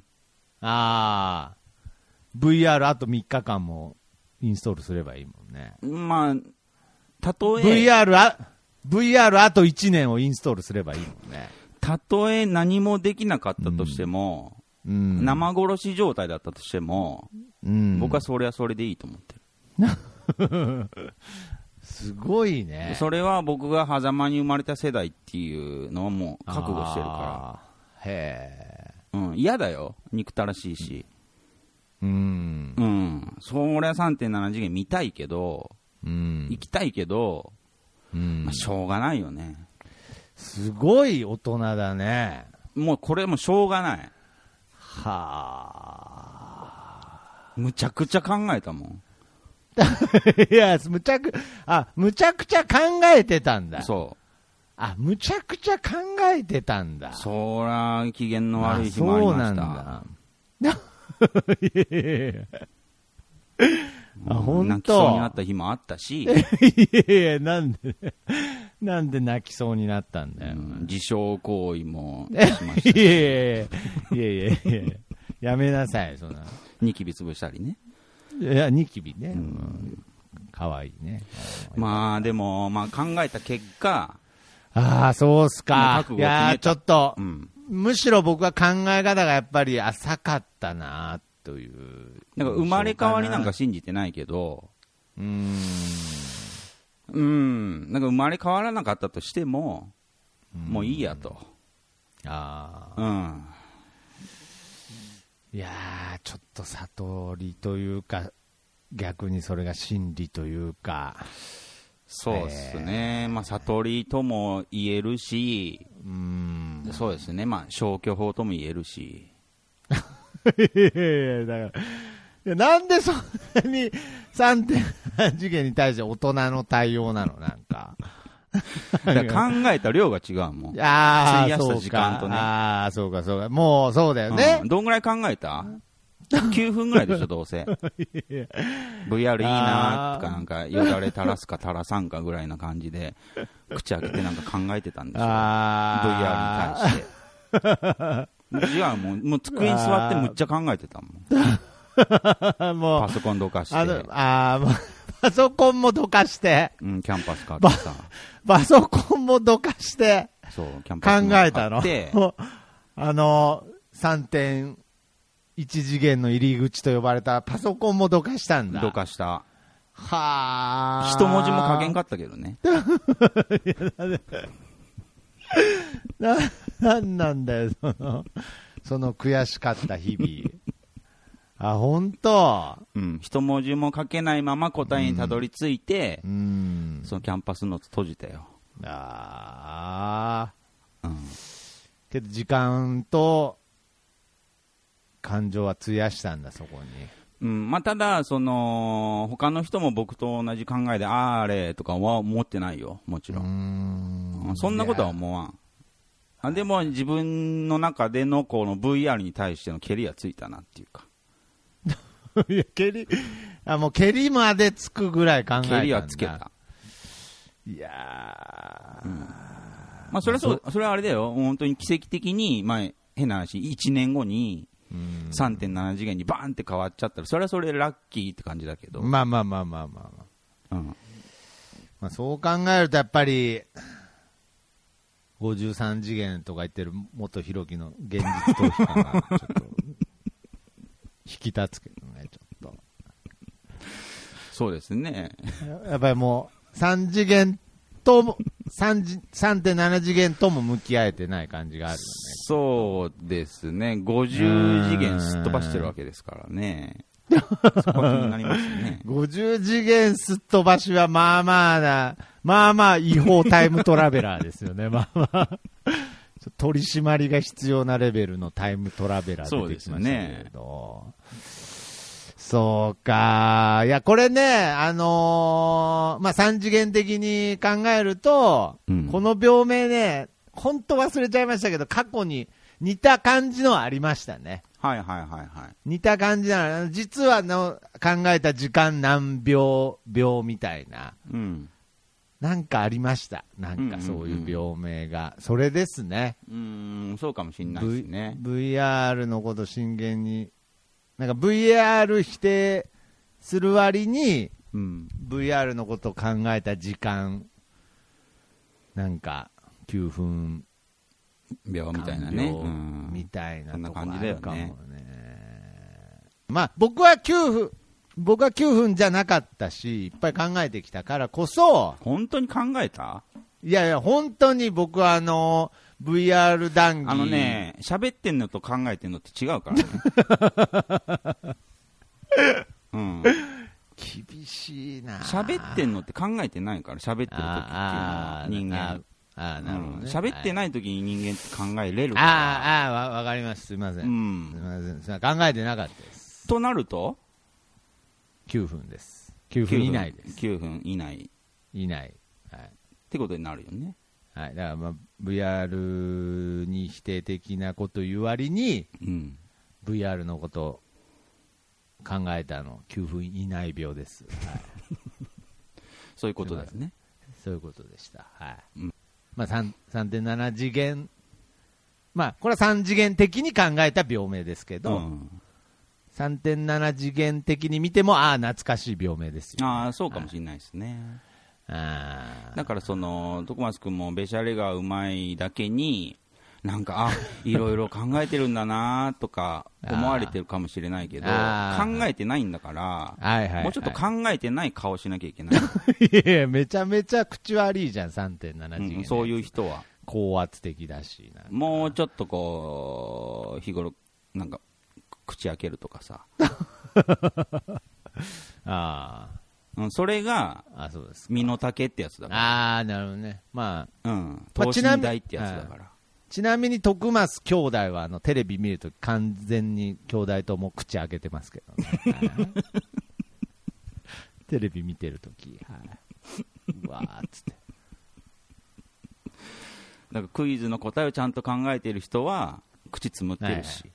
Speaker 3: VR あと3日間もインストールすればいいもんね。
Speaker 2: まあ、たとえ
Speaker 3: VR あと1年をインストールすればいいもんね。
Speaker 2: たとえ何もできなかったとしても、生殺し状態だったとしても、僕はそれはそれでいいと思って
Speaker 3: る。すごいね。
Speaker 2: それは僕が狭間に生まれた世代っていうのはもう覚悟してるから。嫌だよ。憎たらしいし。それは 3.7 次元見たいけど、行きたいけど、まあ、しょうがないよね。
Speaker 3: すごい大人だね。
Speaker 2: もうこれもしょうがない。むちゃくちゃ考えたもん。
Speaker 3: いや、むちゃくちゃ考えてたんだ。
Speaker 2: そう。
Speaker 3: むちゃくちゃ考えてたんだ。
Speaker 2: そら、機嫌の悪い日もありました。そうなんだ。本当。泣きそうになった日もあったし。
Speaker 3: いや、なんで泣きそうになったんだよ。
Speaker 2: 自傷行為もしましたし。
Speaker 3: いや、やめなさい、そんな。
Speaker 2: ニキビ潰したりね。
Speaker 3: いや、ニキビね。かわいいね。
Speaker 2: まあ、でも、まあ考えた結果。
Speaker 3: そうっすか。いや、ちょっと、むしろ僕は考え方がやっぱり浅かったな、という。
Speaker 2: なんか生まれ変わりなんか信じてないけど、なんか生まれ変わらなかったとしても、 もういいやと。
Speaker 3: いやー、ちょっと悟りというか、逆にそれが真理というか。
Speaker 2: そうですね、悟りとも言えるし、そうですね、消去法とも言えるし。
Speaker 3: だからなんでそんなに 3.7 次元に対して大人の対応なの、なんか。
Speaker 2: だから考えた量が違うもん。費やした時間とね。
Speaker 3: そうか。もうそうだよね。
Speaker 2: どんぐらい考えた9分ぐらいでしょ、どうせ。VR いいなーとか、なんか、よだれ垂らすか垂らさんかぐらいな感じで、口開けてなんか考えてたんでしょ。VR に対して。違う、もう机に座ってむっちゃ考えてたもん。もうパソコンどかして。
Speaker 3: パソコンもどかして。
Speaker 2: キャンパス買ってさ。
Speaker 3: パソコンもどかして。
Speaker 2: そう、キャンパス
Speaker 3: 考えたの。3.1 次元の入り口と呼ばれたパソコンもどかしたんだ。
Speaker 2: どかした。
Speaker 3: はー。
Speaker 2: 一文字も書けんかったけどね。
Speaker 3: なんなんだよ、その悔しかった日々。本当。
Speaker 2: 一文字も書けないまま答えにたどり着いて、そのキャンパスノート閉じたよ。
Speaker 3: けど時間と感情は費やしたんだ、そこに。
Speaker 2: ただ、他の人も僕と同じ考えで、あれとかは思ってないよ、もちろん。そんなことは思わん。でも自分の中でのこの VR に対しての蹴りはついたなっていうか。
Speaker 3: いや、もう蹴りまでつくぐらい考えたんだ。
Speaker 2: 蹴りはつけた。
Speaker 3: いや
Speaker 2: ー。それはあれだよ。本当に奇跡的に、変な話、1年後に、3.7 次元にバーンって変わっちゃったら、それはそれラッキーって感じだけど。
Speaker 3: そう考えるとやっぱり、53次元とか言ってる元ひろきの現実逃避感が、ちょっと、引き立つけどね、ちょっと。
Speaker 2: そうですね。
Speaker 3: やっぱりもう、3次元とも、3.7 次元とも向き合えてない感じがあるよね。
Speaker 2: そうですね。50次元すっ飛ばしてるわけですからね。そこ気になりますね。
Speaker 3: 50次元すっ飛ばしはまあまあ違法タイムトラベラーですよね。取り締まりが必要なレベルのタイムトラベラー出てきましたけど。そうか。いや、これね、3次元的に考えると、この病名ね、本当忘れちゃいましたけど、過去に似た感じのはありましたね。似た感じなの。実は考えた時間何秒病みたいな。なんかありました。なんかそういう病名が。それですね。
Speaker 2: そうかもしれないですね。
Speaker 3: VR のこと真剣に。なんか VR 否定する割に、VR のことを考えた時間、なんか9分
Speaker 2: 秒みたいなね。
Speaker 3: みたいな
Speaker 2: そんな感じだよね。
Speaker 3: 僕は9分じゃなかったし、いっぱい考えてきたからこそ。
Speaker 2: 本当に考えた？
Speaker 3: いや、本当に僕はVR 談義。
Speaker 2: 喋ってんのと考えてんのって違うからね。
Speaker 3: 厳しいな。
Speaker 2: 喋ってんのって考えてないから、喋ってる時っていうのは人間。
Speaker 3: なるほどね。
Speaker 2: 喋ってない時に人間って考えれるから。
Speaker 3: わかります。すみません。すみません。考えてなかったです。
Speaker 2: となると
Speaker 3: 9分です。9分以内です。
Speaker 2: 9分以内。
Speaker 3: って
Speaker 2: ことになるよね。
Speaker 3: だからVR に否定的なこと言う割に、VR のこと考えたの9分以内秒です。
Speaker 2: そういうことですね。
Speaker 3: そういうことでした。3.7 次元、これは3次元的に考えた病名ですけど、3.7 次元的に見ても、懐かしい病名ですよ。
Speaker 2: そうかもしれないですね。だから徳松君もべしゃれがうまいだけに、なんかいろいろ考えてるんだなとか思われてるかもしれないけど、考えてないんだから、もうちょっと考えてない顔しなきゃいけない。
Speaker 3: いやめちゃめちゃ口悪いじゃん、3.7 次元、
Speaker 2: そういう人は
Speaker 3: 高圧的だし、
Speaker 2: もうちょっとこう日頃なんか口開けるとかさ
Speaker 3: あ
Speaker 2: あ、それが
Speaker 3: そうです
Speaker 2: 身の丈ってやつだから。
Speaker 3: ああ、なるほどね。まあ、
Speaker 2: 等身大ってやつだから。
Speaker 3: ちなみに徳増兄弟はテレビ見るとき完全に兄弟とも口開けてますけどね。テレビ見てるとき、うわーっつって。
Speaker 2: なんかクイズの答えをちゃんと考えている人は口つむってるし。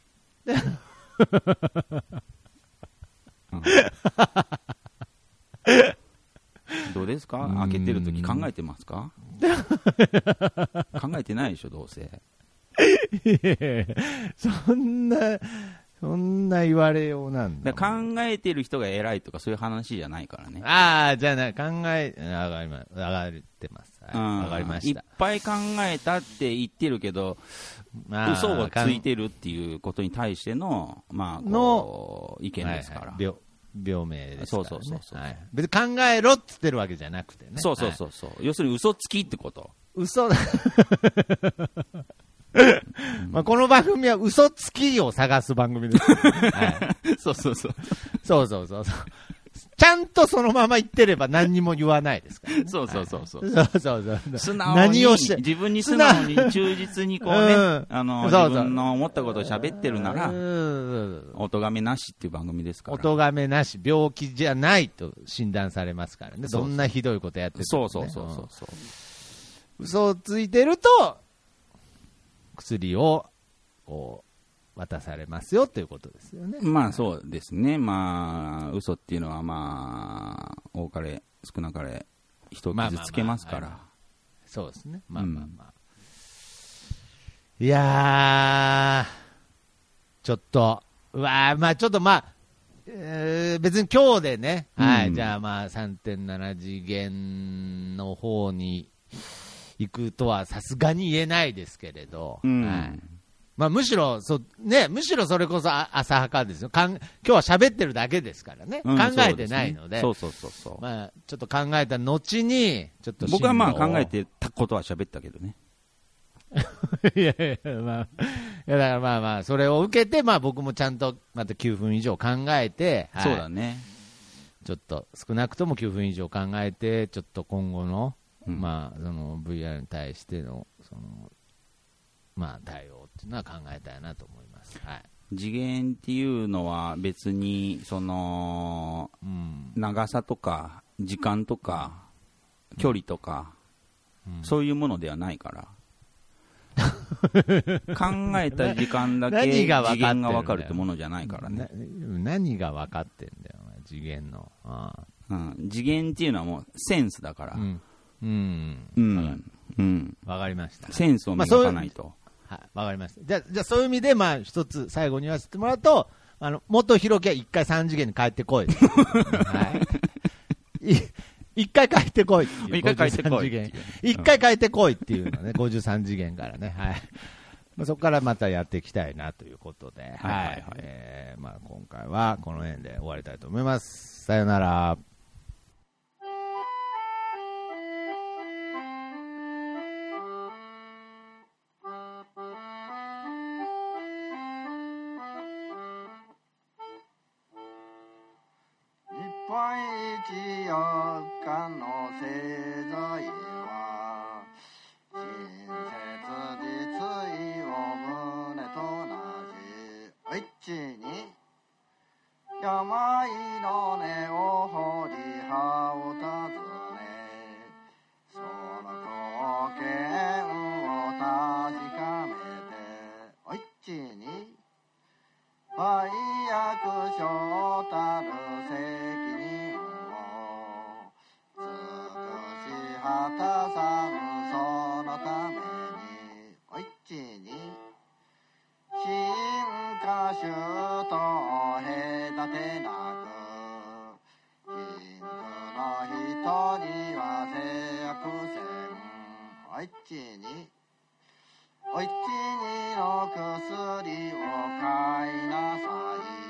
Speaker 2: どうですか？開けてるとき考えてますか？考えてないでしょ、どうせ。
Speaker 3: そんな言われようなんだ。
Speaker 2: 考えてる人が偉いとかそういう話じゃないからね。
Speaker 3: じゃあ上がってます。上がりました。
Speaker 2: いっぱい考えたって言ってるけど、嘘をついてるっていうことに対しての、意見ですから。
Speaker 3: 病名ですからね。
Speaker 2: そう。
Speaker 3: 別に考えろって言ってるわけじゃなくてね。
Speaker 2: そう。要するに嘘つきってこと。
Speaker 3: 嘘だ。この番組は嘘つきを探す番組です。
Speaker 2: そう。
Speaker 3: そう。ちゃんとそのまま言ってれば何にも言わないですからね。
Speaker 2: そう。
Speaker 3: 素
Speaker 2: 直に、自分に素直に忠実にこうね、自分の思ったことを喋ってるなら、お咎めなしっていう番組ですから。
Speaker 3: お咎めなし、病気じゃないと診断されますからね。どんなひどいことやってる
Speaker 2: そう。
Speaker 3: 嘘をついてると、薬をこう渡されますよということですよね。
Speaker 2: そうですね。嘘っていうのは多かれ少なかれ人を傷つけますから。
Speaker 3: そうですね。いやー、ちょっとちょっと別に今日でね、じゃあ3.7 次元の方に行くとはさすがに言えないですけれど、むしろそれこそ浅はかですよ。今日は喋ってるだけですからね。考えてないので。
Speaker 2: そう。
Speaker 3: ちょっと考えた後に、ちょっと
Speaker 2: 僕は考えてたことは喋ったけどね。
Speaker 3: いや、だからそれを受けて、僕もちゃんとまた9分以上考えて、
Speaker 2: そうだね。
Speaker 3: ちょっと少なくとも9分以上考えて、ちょっと今後の、その VR に対しての対応っていうのは考えたいなと思います。
Speaker 2: 次元っていうのは別に長さとか時間とか距離とか、そういうものではないから。考えた時間だけ次元が分かるってものじゃないからね。
Speaker 3: 何が分かってんだよ、次元の。
Speaker 2: 次元っていうのはもうセンスだから。
Speaker 3: わかりました。
Speaker 2: センスを磨かないと。
Speaker 3: わかりました。じゃあそういう意味で一つ最後に言わせてもらうと、元弘樹は一回3次元に帰ってこい。一回帰ってこいっていう。
Speaker 2: 一回帰ってこい。
Speaker 3: 一回帰ってこいっていうのね、53次元からね。そこからまたやっていきたいなということで、今回はこの辺で終わりたいと思います。さよなら。
Speaker 4: 日本一4日の製材は親切実意を胸と同じ一に病の根を掘り葉を尋ねその貢献を確かめて一に売約所たる責任を尽くし果たさぬそのために一に進化種と隔てなく貧苦の人には制約せん一にお一にの薬を買いなさい